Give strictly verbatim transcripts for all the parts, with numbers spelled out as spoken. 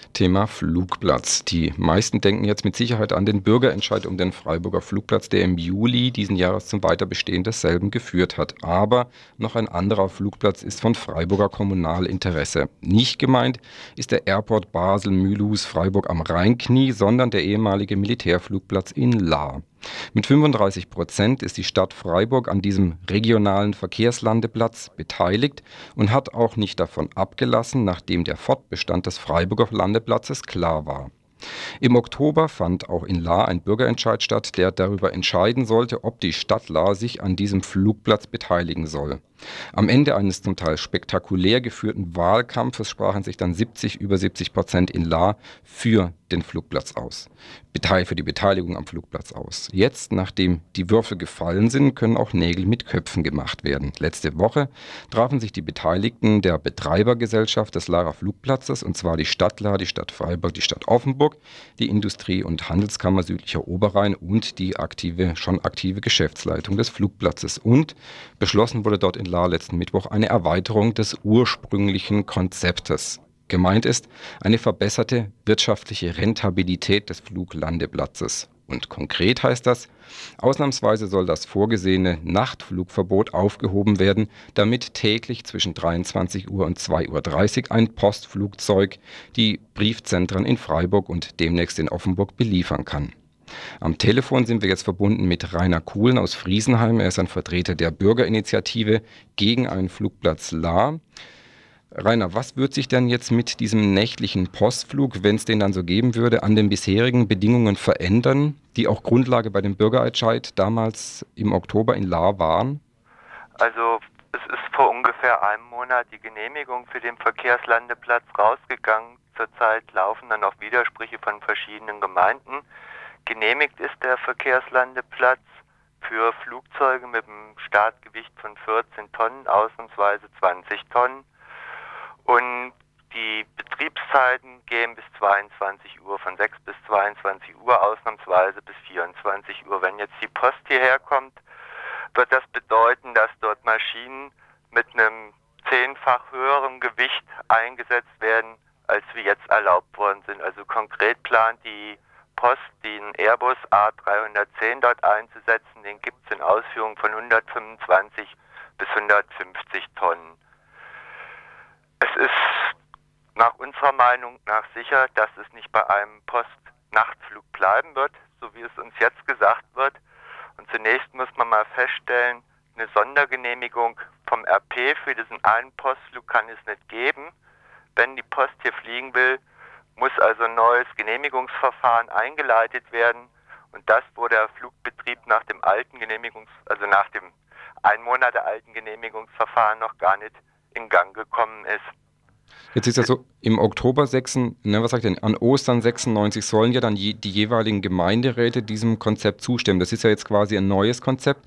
Thema Flugplatz. Die meisten denken jetzt mit Sicherheit an den Bürgerentscheid um den Freiburger Flugplatz, der im Juli diesen Jahres zum Weiterbestehen desselben geführt hat. Aber noch ein anderer Flugplatz ist von Freiburger Kommunalinteresse. Nicht gemeint ist der Airport Basel-Mühlhus-Freiburg am Rheinknie, sondern der ehemalige Militärflugplatz in Lahr. Mit fünfunddreißig Prozent ist die Stadt Freiburg an diesem regionalen Verkehrslandeplatz beteiligt und hat auch nicht davon abgelassen, nachdem der Fortbestand des Freiburger Landeplatzes klar war. Im Oktober fand auch in Lahr ein Bürgerentscheid statt, der darüber entscheiden sollte, ob die Stadt Lahr sich an diesem Flugplatz beteiligen soll. Am Ende eines zum Teil spektakulär geführten Wahlkampfes sprachen sich dann siebzig, über siebzig Prozent in Lahr für den Flugplatz aus, für die Beteiligung am Flugplatz aus. Jetzt, nachdem die Würfel gefallen sind, können auch Nägel mit Köpfen gemacht werden. Letzte Woche trafen sich die Beteiligten der Betreibergesellschaft des Lahrer Flugplatzes, und zwar die Stadt Lahr, die Stadt Freiburg, die Stadt Offenburg, die Industrie- und Handelskammer Südlicher Oberrhein und die aktive, schon aktive Geschäftsleitung des Flugplatzes. Und beschlossen wurde dort in Lahr letzten Mittwoch eine Erweiterung des ursprünglichen Konzeptes. Gemeint ist eine verbesserte wirtschaftliche Rentabilität des Fluglandeplatzes. Und konkret heißt das, ausnahmsweise soll das vorgesehene Nachtflugverbot aufgehoben werden, damit täglich zwischen dreiundzwanzig Uhr und zwei Uhr dreißig ein Postflugzeug die Briefzentren in Freiburg und demnächst in Offenburg beliefern kann. Am Telefon sind wir jetzt verbunden mit Rainer Kuhlen aus Friesenheim. Er ist ein Vertreter der Bürgerinitiative gegen einen Flugplatz Lahr. Rainer, was wird sich denn jetzt mit diesem nächtlichen Postflug, wenn es den dann so geben würde, an den bisherigen Bedingungen verändern, die auch Grundlage bei dem Bürgerentscheid damals im Oktober in Lahr waren? Also es ist vor ungefähr einem Monat die Genehmigung für den Verkehrslandeplatz rausgegangen. Zurzeit laufen dann auch Widersprüche von verschiedenen Gemeinden. Genehmigt ist der Verkehrslandeplatz für Flugzeuge mit einem Startgewicht von vierzehn Tonnen, ausnahmsweise zwanzig Tonnen. Und die Betriebszeiten gehen bis zweiundzwanzig Uhr, von sechs bis zweiundzwanzig Uhr, ausnahmsweise bis vierundzwanzig Uhr. Wenn jetzt die Post hierher kommt, wird das bedeuten, dass dort Maschinen mit einem zehnfach höheren Gewicht eingesetzt werden, als wie jetzt erlaubt worden sind. Also konkret plant die Post, den Airbus A dreihundertzehn dort einzusetzen. Den gibt es in Ausführung von hundertfünfundzwanzig bis hundertfünfzig Tonnen. Es ist nach unserer Meinung nach sicher, dass es nicht bei einem Post-Nachtflug bleiben wird, so wie es uns jetzt gesagt wird. Und zunächst muss man mal feststellen, eine Sondergenehmigung vom R P für diesen einen Postflug kann es nicht geben. Wenn die Post hier fliegen will, muss also ein neues Genehmigungsverfahren eingeleitet werden. Und das, wo der Flugbetrieb nach dem alten Genehmigungs-, also nach dem ein Monat alten Genehmigungsverfahren noch gar nicht in Gang gekommen ist. Jetzt ist ja so, im Oktober sechs, ne, was sagt denn, an Ostern sechsundneunzig sollen ja dann je, die jeweiligen Gemeinderäte diesem Konzept zustimmen. Das ist ja jetzt quasi ein neues Konzept.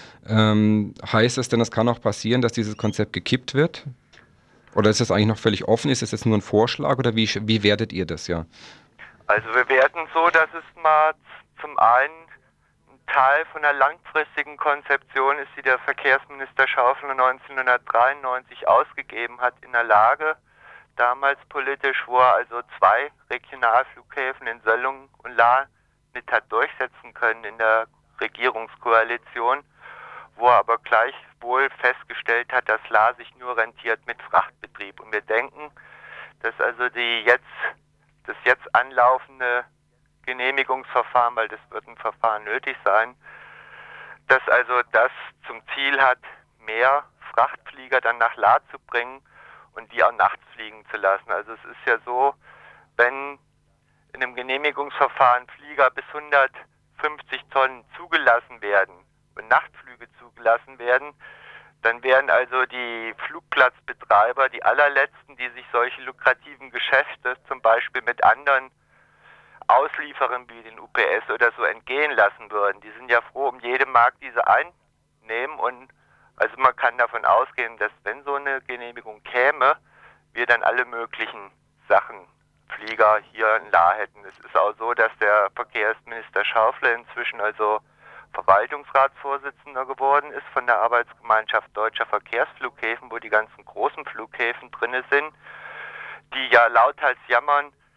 Ähm, heißt es denn, es kann auch passieren, dass dieses Konzept gekippt wird? Oder ist das eigentlich noch völlig offen? Ist das jetzt nur ein Vorschlag oder wie, wie wertet ihr das, ja? Also wir werten so, dass es mal zum einen Teil von einer langfristigen Konzeption ist, die der Verkehrsminister Schaufler neunzehnhundertdreiundneunzig ausgegeben hat, in der Lage, damals politisch, wo er also zwei Regionalflughäfen in Söllungen und Lahr nicht hat durchsetzen können in der Regierungskoalition, wo er aber gleichwohl festgestellt hat, dass Lahr sich nur rentiert mit Frachtbetrieb. Und wir denken, dass also die jetzt, das jetzt anlaufende Genehmigungsverfahren, weil das wird ein Verfahren nötig sein, dass also das zum Ziel hat, mehr Frachtflieger dann nach Lahr zu bringen und die auch nachts fliegen zu lassen. Also es ist ja so, wenn in einem Genehmigungsverfahren Flieger bis hundertfünfzig Tonnen zugelassen werden und Nachtflüge zugelassen werden, dann wären also die Flugplatzbetreiber die allerletzten, die sich solche lukrativen Geschäfte zum Beispiel mit anderen Auslieferern wie den U P S oder so entgehen lassen würden. Die sind ja froh um jede Mark, die sie einnehmen, und also man kann davon ausgehen, dass wenn so eine Genehmigung käme, wir dann alle möglichen Sachen, Flieger hier in Lahr hätten. Es ist auch so, dass der Verkehrsminister Schaufler inzwischen also Verwaltungsratsvorsitzender geworden ist von der Arbeitsgemeinschaft Deutscher Verkehrsflughäfen, wo die ganzen großen Flughäfen drin sind, die ja lauthals jammern,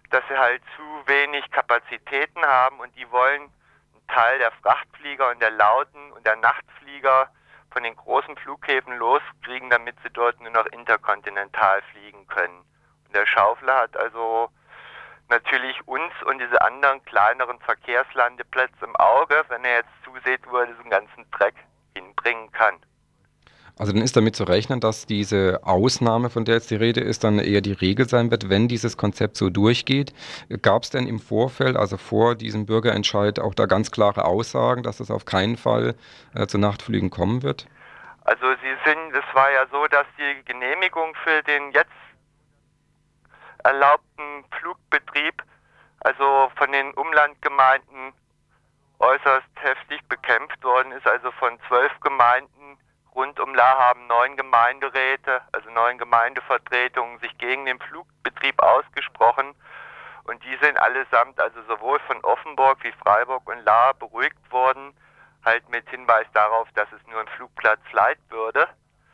dass sie halt zu wenig Kapazitäten haben und die wollen einen Teil der Frachtflieger und der Lauten und der Nachtflieger von den großen Flughäfen loskriegen, damit sie dort nur noch interkontinental fliegen können. Und der Schaufler hat also natürlich uns und diese anderen kleineren Verkehrslandeplätze im Auge, wenn er jetzt zusieht, wo er diesen ganzen Dreck hinbringen kann. Also dann ist damit zu rechnen, dass diese Ausnahme, von der jetzt die Rede ist, dann eher die Regel sein wird, wenn dieses Konzept so durchgeht. Gab es denn im Vorfeld, also vor diesem Bürgerentscheid, auch da ganz klare Aussagen, dass es auf keinen Fall äh, zu Nachtflügen kommen wird? Also sie sind, es war ja so, dass die Genehmigung für den jetzt erlaubten Flugbetrieb also von den Umlandgemeinden äußerst heftig bekämpft worden ist. Also von zwölf Gemeinden rund um La haben neun Gemeinderäte, also neun Gemeindevertretungen, sich gegen den Flugbetrieb ausgesprochen. Und die sind allesamt, also sowohl von Offenburg wie Freiburg und La, beruhigt worden, halt mit Hinweis darauf, dass es nur ein Flugplatz Light würde.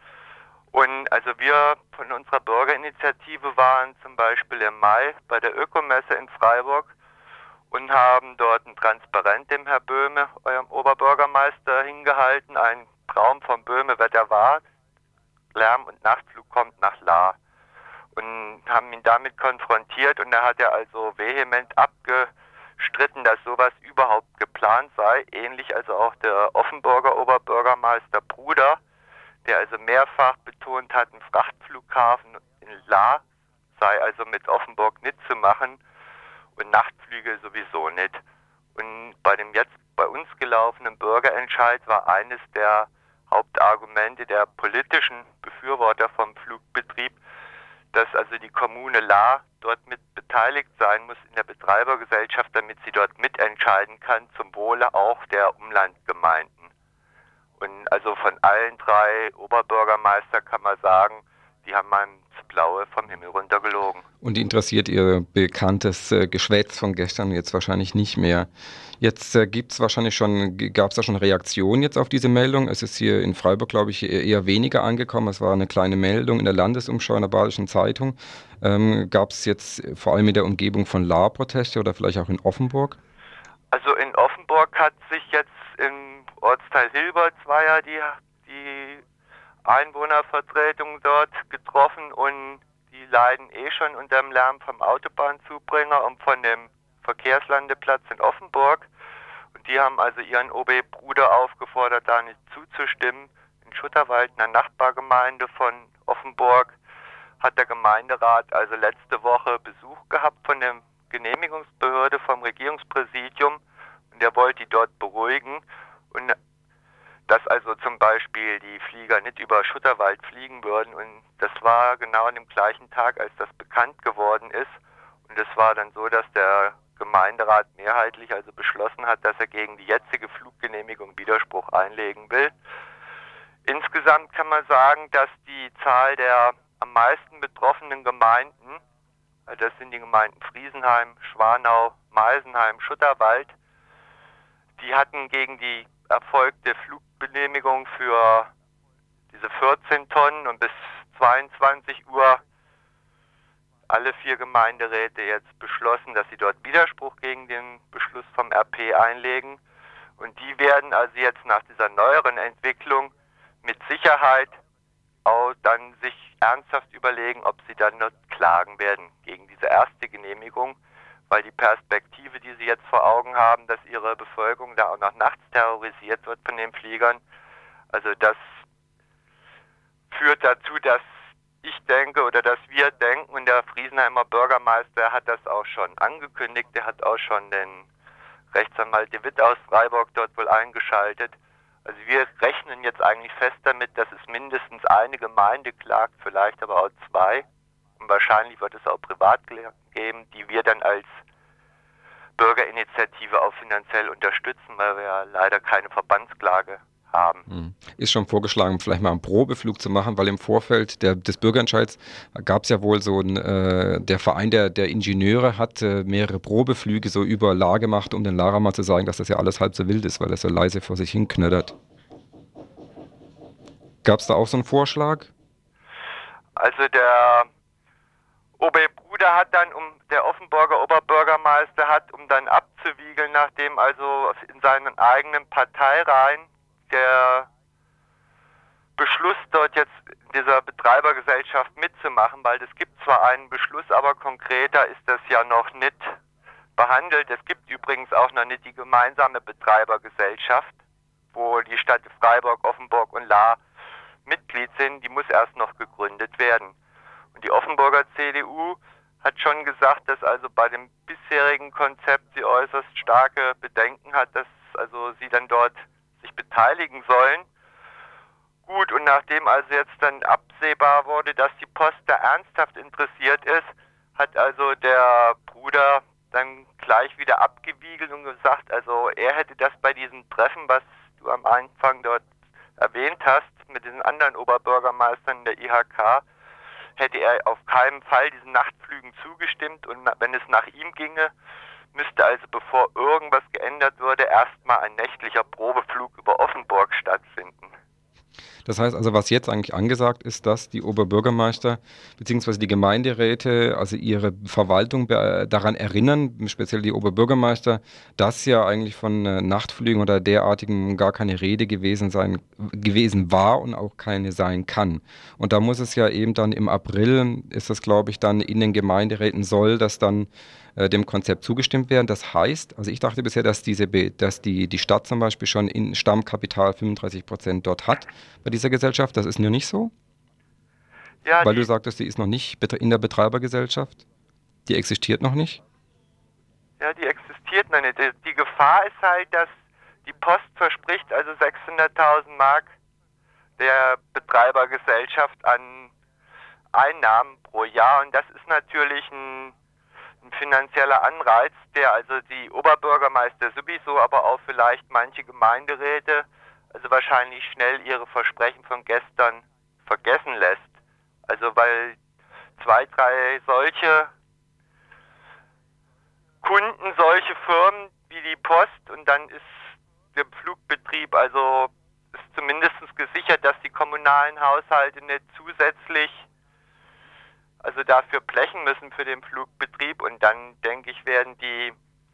Und also wir von unserer Bürgerinitiative waren zum Beispiel im Mai bei der Ökomesse in Freiburg und haben dort ein Transparent dem Herr Böhme, eurem Oberbürgermeister, hingehalten. Ein Traum von Böhme, wer der war. Lärm- und Nachtflug kommt nach La. Und haben ihn damit konfrontiert und da hat er also vehement abgestritten, dass sowas überhaupt geplant sei. Ähnlich also auch der Offenburger Oberbürgermeister Bruder, der also mehrfach betont hat, ein Frachtflughafen in La sei also mit Offenburg nicht zu machen und Nachtflüge sowieso nicht. Und bei dem jetzt bei uns gelaufenen Bürgerentscheid war eines der Hauptargumente der politischen Befürworter vom Flugbetrieb, dass also die Kommune La dort mit beteiligt sein muss in der Betreibergesellschaft, damit sie dort mitentscheiden kann, zum Wohle auch der Umlandgemeinden. Und also von allen drei Oberbürgermeister kann man sagen, die haben einem das Blaue vom Himmel runtergelogen. Und die interessiert Ihr bekanntes äh, Geschwätz von gestern jetzt wahrscheinlich nicht mehr. Jetzt äh, gibt es wahrscheinlich schon, gab es da schon Reaktionen jetzt auf diese Meldung? Es ist hier in Freiburg, glaube ich, eher eher weniger angekommen. Es war eine kleine Meldung in der Landesumschau in der Badischen Zeitung. Ähm, gab es jetzt vor allem in der Umgebung von La Proteste oder vielleicht auch in Offenburg? Also in Offenburg hat sich jetzt im Ortsteil Hilberts war ja die, die Einwohnervertretung dort getroffen und die leiden eh schon unter dem Lärm vom Autobahnzubringer und von dem Verkehrslandeplatz in Offenburg. Und die haben also ihren O B-Bruder aufgefordert, da nicht zuzustimmen. In Schutterwald, einer Nachbargemeinde von Offenburg, hat der Gemeinderat also letzte Woche Besuch gehabt von der Genehmigungsbehörde vom Regierungspräsidium und der wollte die dort beruhigen und dass also zum Beispiel die Flieger nicht über Schutterwald fliegen würden und das war genau an dem gleichen Tag, als das bekannt geworden ist und es war dann so, dass der Gemeinderat mehrheitlich also beschlossen hat, dass er gegen die jetzige Fluggenehmigung Widerspruch einlegen will. Insgesamt kann man sagen, dass die Zahl der am meisten betroffenen Gemeinden, das sind die Gemeinden Friesenheim, Schwanau, Meisenheim, Schutterwald, die hatten gegen die erfolgte Fluggenehmigung für diese vierzehn Tonnen und bis zweiundzwanzig Uhr alle vier Gemeinderäte jetzt beschlossen, dass sie dort Widerspruch gegen den Beschluss vom R P einlegen. Und die werden also jetzt nach dieser neueren Entwicklung mit Sicherheit auch dann sich ernsthaft überlegen, ob sie dann noch klagen werden gegen diese erste Genehmigung, weil die Perspektive, die sie jetzt vor Augen haben, dass ihre Bevölkerung da auch noch nachts terrorisiert wird von den Fliegern, also das führt dazu, dass ich denke oder dass wir denken und der Friesenheimer Bürgermeister hat das auch schon angekündigt, der hat auch schon den Rechtsanwalt de Witt aus Freiburg dort wohl eingeschaltet. Also wir rechnen jetzt eigentlich fest damit, dass es mindestens eine Gemeinde klagt, vielleicht aber auch zwei. Und wahrscheinlich wird es auch Privatklagen geben, die wir dann als Bürgerinitiative auch finanziell unterstützen, weil wir ja leider keine Verbandsklage haben. Hm. Ist schon vorgeschlagen, vielleicht mal einen Probeflug zu machen, weil im Vorfeld der, des Bürgerentscheids gab es ja wohl so ein, äh, der Verein der, der Ingenieure hat äh, mehrere Probeflüge so über La gemacht, um den Lara mal zu sagen, dass das ja alles halb so wild ist, weil er so leise vor sich hin knödert. Gab es da auch so einen Vorschlag? Also der O B Bruder hat dann, um der Offenburger Oberbürgermeister hat, um dann abzuwiegeln, nachdem also in seinen eigenen Parteireihen der Beschluss dort jetzt in dieser Betreibergesellschaft mitzumachen, weil es gibt zwar einen Beschluss, aber konkreter ist das ja noch nicht behandelt. Es gibt übrigens auch noch nicht die gemeinsame Betreibergesellschaft, wo die Stadt Freiburg, Offenburg und Lahr Mitglied sind. Die muss erst noch gegründet werden. Und die Offenburger C D U hat schon gesagt, dass also bei dem bisherigen Konzept sie äußerst starke Bedenken hat, dass also sie dann dort sich beteiligen sollen. Gut, und nachdem also jetzt dann absehbar wurde, dass die Post da ernsthaft interessiert ist, hat also der Bruder dann gleich wieder abgewiegelt und gesagt, also er hätte das bei diesem Treffen, was du am Anfang dort erwähnt hast, mit den anderen Oberbürgermeistern der I H K, hätte er auf keinen Fall diesen Nachtflügen zugestimmt, und wenn es nach ihm ginge, müsste also, bevor irgendwas geändert würde, erstmal ein nächtlicher Probeflug über Offenburg stattfinden. Das heißt also, was jetzt eigentlich angesagt ist, dass die Oberbürgermeister bzw. die Gemeinderäte, also ihre Verwaltung be- daran erinnern, speziell die Oberbürgermeister, dass ja eigentlich von äh, Nachtflügen oder derartigem gar keine Rede gewesen sein, gewesen war und auch keine sein kann. Und da muss es ja eben dann im April, ist das glaube ich dann in den Gemeinderäten, soll das dann äh, dem Konzept zugestimmt werden. Das heißt, also ich dachte bisher, dass diese, Be- dass die, die Stadt zum Beispiel schon in Stammkapital fünfunddreißig Prozent dort hat bei dieser Gesellschaft. Das ist nur nicht so, Ja, weil die, du sagtest, die ist noch nicht betre- in der Betreibergesellschaft. Die existiert noch nicht. ja, die existiert noch nicht. Die, die Gefahr ist halt, dass die Post verspricht also sechshunderttausend Mark der Betreibergesellschaft an Einnahmen pro Jahr, und das ist natürlich ein, ein finanzieller Anreiz, der also die Oberbürgermeister sowieso, aber auch vielleicht manche Gemeinderäte also wahrscheinlich schnell ihre Versprechen von gestern vergessen lässt. Also weil zwei, drei solche Kunden, solche Firmen wie die Post, und dann ist der Flugbetrieb also ist zumindest gesichert, dass die kommunalen Haushalte nicht zusätzlich also dafür blechen müssen für den Flugbetrieb, und dann denke ich, werden die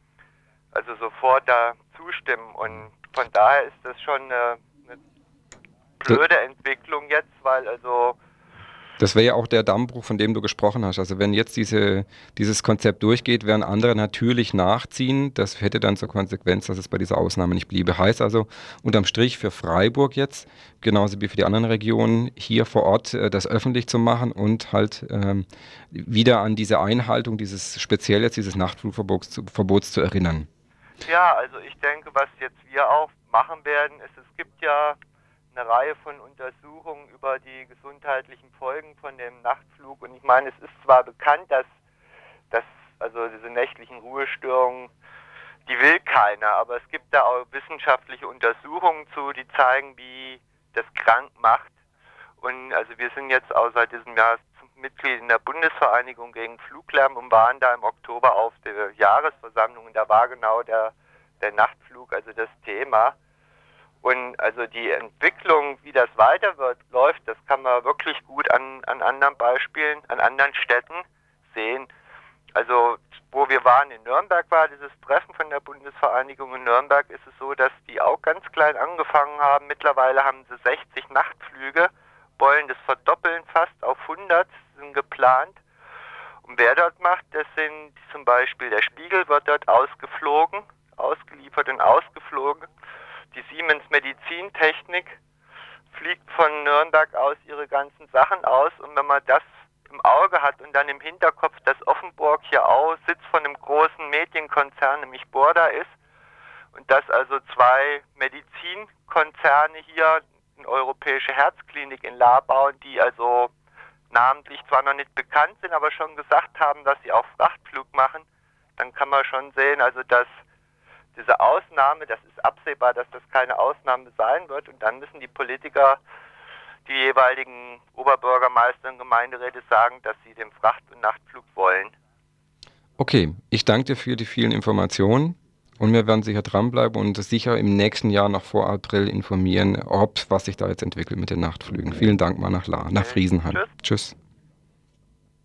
also sofort da zustimmen, und von daher ist das schon eine, eine blöde Entwicklung jetzt, weil also Das wäre ja auch der Dammbruch, von dem du gesprochen hast. Also wenn jetzt diese, dieses Konzept durchgeht, werden andere natürlich nachziehen. Das hätte dann zur Konsequenz, dass es bei dieser Ausnahme nicht bliebe. Heißt also, unterm Strich für Freiburg jetzt, genauso wie für die anderen Regionen, hier vor Ort äh, das öffentlich zu machen und halt ähm, wieder an diese Einhaltung dieses speziell jetzt dieses Nachtflugverbots zu, Verbots zu erinnern. ja, also ich denke, was jetzt wir auch machen werden, ist, es gibt ja eine Reihe von Untersuchungen über die gesundheitlichen Folgen von dem Nachtflug, und ich meine, es ist zwar bekannt, dass, dass also diese nächtlichen Ruhestörungen, die will keiner, aber es gibt da auch wissenschaftliche Untersuchungen zu, die zeigen, wie das krank macht, und also wir sind jetzt auch seit diesem Jahr Mitglied in der Bundesvereinigung gegen Fluglärm und waren da im Oktober auf der Jahresversammlung, und da war genau der, der Nachtflug, also das Thema. Und also die Entwicklung, wie das weiter wird, läuft, das kann man wirklich gut an, an anderen Beispielen, an anderen Städten sehen. Also wo wir waren in Nürnberg, war dieses Treffen von der Bundesvereinigung in Nürnberg, ist es so, dass die auch ganz klein angefangen haben. Mittlerweile haben sie sechzig Nachtflüge, wollen das verdoppeln fast auf hundert, sind geplant. Und wer dort macht, das sind zum Beispiel der Spiegel wird dort ausgeflogen, ausgeliefert und ausgeflogen. Die Siemens Medizintechnik fliegt von Nürnberg aus ihre ganzen Sachen aus, und wenn man das im Auge hat und dann im Hinterkopf, dass Offenburg hier auch Sitz von einem großen Medienkonzern, nämlich Burda ist, und dass also zwei Medizinkonzerne hier eine europäische Herzklinik in Lahr bauen, die also namentlich zwar noch nicht bekannt sind, aber schon gesagt haben, dass sie auch Frachtflug machen, dann kann man schon sehen, also dass diese Ausnahme, das ist absehbar, dass das keine Ausnahme sein wird, und dann müssen die Politiker, die jeweiligen Oberbürgermeister und Gemeinderäte sagen, dass sie den Fracht- und Nachtflug wollen. Okay, ich danke dir für die vielen Informationen. Und wir werden sicher dranbleiben und sicher im nächsten Jahr noch vor April informieren, ob was sich da jetzt entwickelt mit den Nachtflügen. Vielen Dank mal nach La, nach Okay. Friesenheim. Tschüss. Tschüss.